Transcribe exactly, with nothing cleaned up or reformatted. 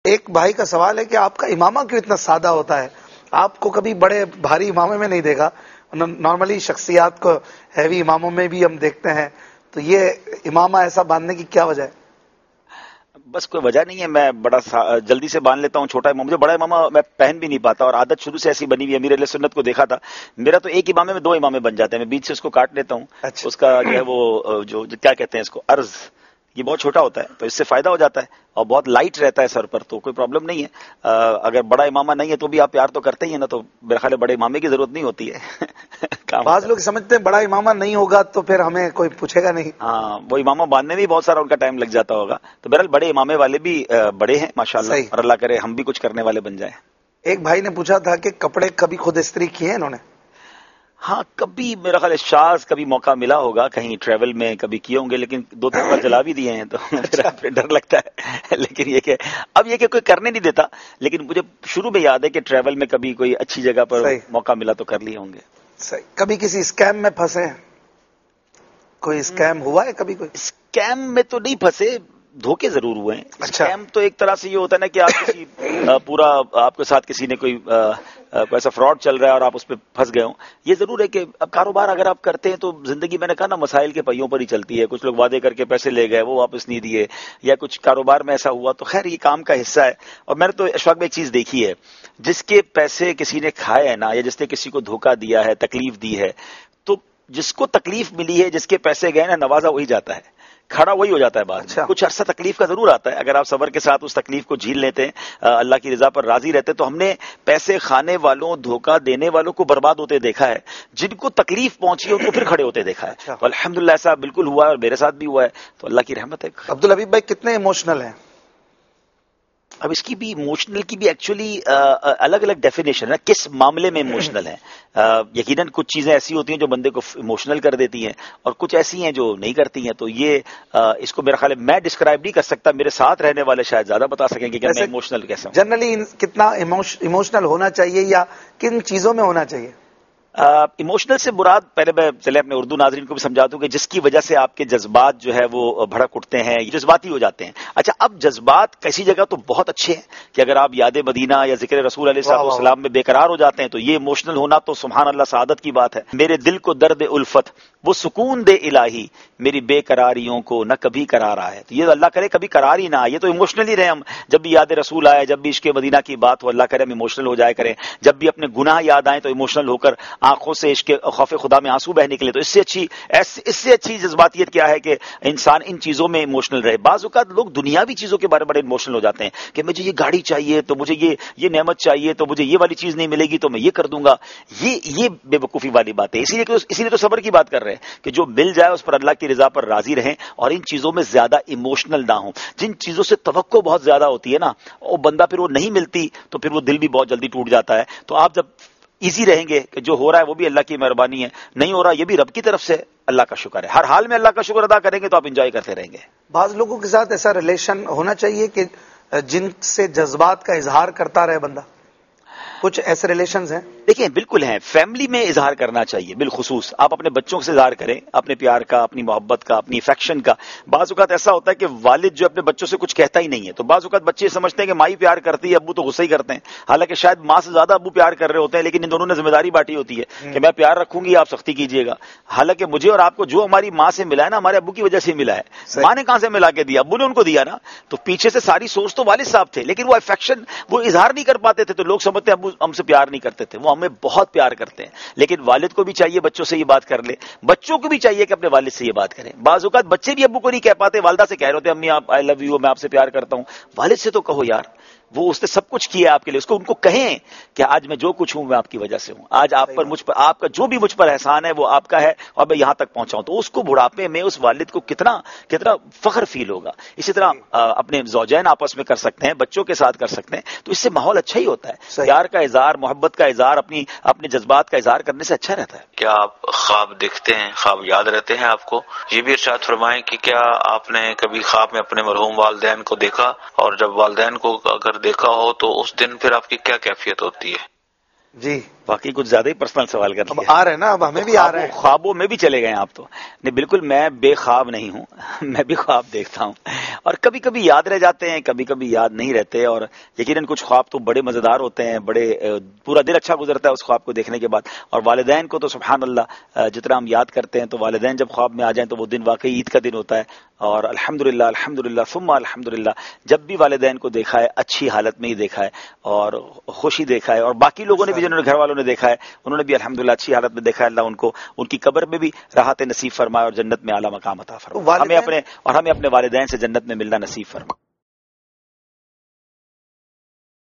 ایک بھائی کا سوال ہے کہ آپ کا امامہ کیوں اتنا سادہ ہوتا ہے؟ آپ کو کبھی بڑے بھاری امامے میں نہیں دیکھا، نارملی شخصیات کو ہیوی اماموں میں بھی ہم دیکھتے ہیں، تو یہ امامہ ایسا باندھنے کی کیا وجہ ہے؟ بس کوئی وجہ نہیں ہے، میں بڑا جلدی سے باندھ لیتا ہوں چھوٹا امامہ. مجھے بڑا امامہ میں پہن بھی نہیں پاتا، اور عادت شروع سے ایسی بنی ہوئی ہے. امیر علیہ سنت کو دیکھا تھا، میرا تو ایک امامے میں دو امامے بن جاتے ہیں، میں بیچ سے اس کو کاٹ لیتا ہوں. اچھا. اس کا جو ہے وہ جو کیا کہتے ہیں اس کو، عرض، یہ بہت چھوٹا ہوتا ہے، تو اس سے فائدہ ہو جاتا ہے اور بہت لائٹ رہتا ہے سر پر، تو کوئی پرابلم نہیں ہے. اگر بڑا امامہ نہیں ہے تو بھی آپ پیار تو کرتے ہی ہیں نا، تو میرے خیال ہے بڑے امامے کی ضرورت نہیں ہوتی ہے. بعض لوگ سمجھتے ہیں بڑا امامہ نہیں ہوگا تو پھر ہمیں کوئی پوچھے گا نہیں. ہاں، وہ امامہ باندھنے میں بہت سارا ان کا ٹائم لگ جاتا ہوگا. تو بہرحال بڑے امامے والے بھی بڑے ہیں ماشاءاللہ، اور اللہ کرے ہم بھی کچھ کرنے والے بن جائیں. ایک بھائی نے پوچھا تھا کہ کپڑے کبھی خود استری کیے ہیں انہوں نے؟ ہاں، کبھی میرا خیال شاز کبھی موقع ملا ہوگا کہیں ٹریول میں، کبھی کیے ہوں گے، لیکن دو تین بار جلا بھی دیے ہیں، تو پھر ڈر لگتا ہے. لیکن یہ کہ اب یہ کہ کوئی کرنے نہیں دیتا، لیکن مجھے شروع میں یاد ہے کہ ٹریول میں کبھی کوئی اچھی جگہ پر موقع ملا تو کر لیے ہوں گے. صحیح. کبھی کسی اسکیم میں پھنسے ہیں؟ کوئی اسکیم ہوا ہے کبھی؟ کوئی اسکیم میں تو نہیں پھنسے، دھوکے ضرور ہوئے ہیں. اچھا. اسکیم تو ایک طرح سے یہ ہوتا ہے نا کہ آپ کسی پورا آپ کے ساتھ کسی نے کوئی ایسا فراڈ چل رہا ہے اور آپ اس پہ پھنس گئے ہوں. یہ ضرور ہے کہ اب کاروبار اگر آپ کرتے ہیں تو زندگی، میں نے کہا نا، مسائل کے پہیوں پر ہی چلتی ہے. کچھ لوگ وعدے کر کے پیسے لے گئے، وہ واپس نہیں دیے، یا کچھ کاروبار میں ایسا ہوا، تو خیر یہ کام کا حصہ ہے. اور میں نے تو اشفاق میں ایک چیز دیکھی ہے، جس کے پیسے کسی نے کھائے ہیں نا، یا جس نے کسی کو دھوکہ دیا ہے، تکلیف دی ہے، تو جس کو تکلیف ملی ہے، جس کے پیسے گئے نا، نوازا وہی جاتا ہے، کھڑا وہی ہو جاتا ہے. بعد اچھا. کچھ عرصہ تکلیف کا ضرور آتا ہے، اگر آپ صبر کے ساتھ اس تکلیف کو جھیل لیتے ہیں، اللہ کی رضا پر راضی رہتے. تو ہم نے پیسے کھانے والوں، دھوکہ دینے والوں کو برباد ہوتے دیکھا ہے، جن کو تکلیف پہنچی ہے ان کو پھر کھڑے ہوتے دیکھا ہے. تو الحمدللہ ایسا بالکل ہوا ہے، اور میرے ساتھ بھی ہوا ہے، تو اللہ کی رحمت ہے. عبدالحبیب بھائی کتنے ایموشنل ہیں؟ اب اس کی بھی ایموشنل کی بھی ایکچولی الگ الگ ڈیفینیشن ہے، کس معاملے میں ایموشنل ہیں. یقیناً کچھ چیزیں ایسی ہوتی ہیں جو بندے کو ایموشنل کر دیتی ہیں، اور کچھ ایسی ہیں جو نہیں کرتی ہیں. تو یہ اس کو میرا خیال ہے میں ڈسکرائب نہیں کر سکتا، میرے ساتھ رہنے والے شاید زیادہ بتا سکیں گے کہ میں ایموشنل کیسا ہوں. جنرلی کتنا ایموشنل ہونا چاہیے، یا کن چیزوں میں ہونا چاہیے؟ ایموشنل سے مراد، پہلے میں چلے اپنے اردو ناظرین کو بھی سمجھا دوں کہ جس کی وجہ سے آپ کے جذبات جو ہے وہ بھڑک اٹھتے ہیں، جذباتی ہو جاتے ہیں. اچھا، اب جذبات کسی جگہ تو بہت اچھے ہیں کہ اگر آپ یاد مدینہ یا ذکر رسول علیہ صاحب السلام میں بے قرار ہو جاتے ہیں، تو یہ ایموشنل ہونا تو سبحان اللہ سعادت کی بات ہے. میرے دل کو درد الفت، وہ سکون دے الہی، میری بے قراریوں کو نہ کبھی قرار آئے. تو یہ اللہ کرے کبھی قرار ہی نہ آئے. یہ تو ایموشنل ہی رہے ہم، جب بھی یاد رسول آئے، جب بھی عشق مدینہ کی بات ہو، اللہ کرے ہم ایموشنل ہو جائے کریں. جب بھی اپنے گناہ یاد آئیں تو ایموشنل ہو کر آنکھوں سے عشق خوف خدا میں آنسو بہ نکلے. تو اس سے اچھی اس سے اچھی جذباتیت کیا ہے کہ انسان ان چیزوں میں ایموشنل رہے. بعض اوقات لوگ دنیاوی چیزوں کے بارے میں بڑے ایموشنل ہو جاتے ہیں کہ مجھے یہ گاڑی چاہیے تو مجھے یہ یہ نعمت چاہیے تو مجھے یہ والی چیز نہیں ملے گی تو میں یہ کر دوں گا. یہ یہ بے وقوفی والی بات ہے. اسی لیے اسی لیے تو صبر کی بات کر رہے ہیں کہ جو مل جائے اس پر اللہ کی رضا پر راضی رہیں، اور ان چیزوں میں زیادہ ایموشنل نہ ہوں. جن چیزوں سے توقع بہت زیادہ ہوتی ہے نا، اور بندہ پھر وہ نہیں ملتی تو پھر وہ دل بھی بہت جلدی ٹوٹ جاتا ہے. تو آپ جب ایزی رہیں گے کہ جو ہو رہا ہے وہ بھی اللہ کی مہربانی ہے، نہیں ہو رہا یہ بھی رب کی طرف سے اللہ کا شکر ہے، ہر حال میں اللہ کا شکر ادا کریں گے تو آپ انجوائے کرتے رہیں گے. بعض لوگوں کے ساتھ ایسا ریلیشن ہونا چاہیے کہ جن سے جذبات کا اظہار کرتا رہے بندہ، کچھ ایسے ریلیشنز ہیں؟ دیکھیں بالکل ہیں، فیملی میں اظہار کرنا چاہیے بالخصوص. آپ اپنے بچوں سے اظہار کریں اپنے پیار کا، اپنی محبت کا، اپنی افیکشن کا. بعض اوقات ایسا ہوتا ہے کہ والد جو اپنے بچوں سے کچھ کہتا ہی نہیں ہے، تو بعض اوقات بچے سمجھتے ہیں کہ ماں ہی پیار کرتی ہے، ابو تو غصہ ہی کرتے ہیں. حالانکہ شاید ماں سے زیادہ ابو پیار کر رہے ہوتے ہیں، لیکن ان دونوں نے ذمہ داری بانٹی ہوتی ہے کہ میں پیار رکھوں گی، آپ سختی کیجیے گا. حالانکہ مجھے اور آپ کو جو ہماری ماں سے ملا ہے نا، ہمارے ابو کی وجہ سے ملا ہے. ماں نے کہاں سے ملا کے دیا؟ ابو نے ان کو دیا نا. تو پیچھے سے ساری سوچ تو والد صاحب تھے، لیکن وہ افیکشن وہ اظہار نہیں کر پاتے تھے. تو لوگ سمجھتے ہیں ابو ہم سے پیار نہیں کرتے تھے، وہ ہمیں بہت پیار کرتے ہیں. لیکن والد کو بھی چاہیے بچوں سے یہ بات کر لے، بچوں کو بھی چاہیے کہ اپنے والد سے یہ بات کریں. بعض اوقات بچے بھی ابو کو نہیں کہہ پاتے، والدہ سے کہہ رہے ہوتے ہیں امی آپ آئی لو یو، میں آپ سے پیار کرتا ہوں. والد سے تو کہو یار، وہ اس نے سب کچھ کیا آپ کے لیے. اس کو ان کو کہیں کہ آج میں جو کچھ ہوں میں آپ کی وجہ سے ہوں، آج آپ پر مجھ پر آپ کا جو بھی مجھ پر احسان ہے وہ آپ کا ہے، اور میں یہاں تک پہنچا ہوں. تو اس کو بڑھاپے میں اس والد کو کتنا کتنا فخر فیل ہوگا. اسی طرح اپنے زوجین آپس میں کر سکتے ہیں، بچوں کے ساتھ کر سکتے ہیں. تو اس سے ماحول اچھا ہی ہوتا ہے. پیار کا اظہار، محبت کا اظہار، اپنی اپنے جذبات کا اظہار کرنے سے اچھا رہتا ہے. کیا آپ خواب دیکھتے ہیں، خواب یاد رہتے ہیں آپ کو؟ یہ بھی ارشاد فرمائیں کہ کیا آپ نے کبھی خواب میں اپنے مرحوم والدین کو دیکھا، اور جب والدین کو اگر دیکھا ہو تو اس دن پھر آپ کی کیا کیفیت ہوتی ہے؟ جی واقعی کچھ زیادہ ہی پرسنل سوال کر اب لیا. آ رہے ہیں نا، اب ہمیں بھی آ رہے ہیں. خوابوں میں بھی چلے گئے ہیں آپ تو. نہیں بالکل میں بے خواب نہیں ہوں، میں بھی خواب دیکھتا ہوں اور کبھی کبھی یاد رہ جاتے ہیں، کبھی کبھی یاد نہیں رہتے. اور یقیناً کچھ خواب تو بڑے مزیدار ہوتے ہیں، بڑے پورا دن اچھا گزرتا ہے اس خواب کو دیکھنے کے بعد. اور والدین کو تو سبحان اللہ جتنا ہم یاد کرتے ہیں، تو والدین جب خواب میں آ جائیں تو وہ دن واقعی عید کا دن ہوتا ہے. اور الحمدللہ الحمدللہ ثم الحمدللہ جب بھی والدین کو دیکھا ہے اچھی حالت میں ہی دیکھا ہے اور خوشی دیکھا ہے. اور باقی لوگوں نے بھی جنہوں نے گھر والوں نے دیکھا ہے انہوں نے بھی الحمدللہ اچھی حالت میں دیکھا ہے. اللہ ان کو ان کی قبر میں بھی راحت نصیب فرمائے اور جنت میں اعلیٰ مقام عطا فرمائے. ہمیں اپنے اور ہمیں اپنے والدین سے جنت میں ملنا نصیب فرمائے.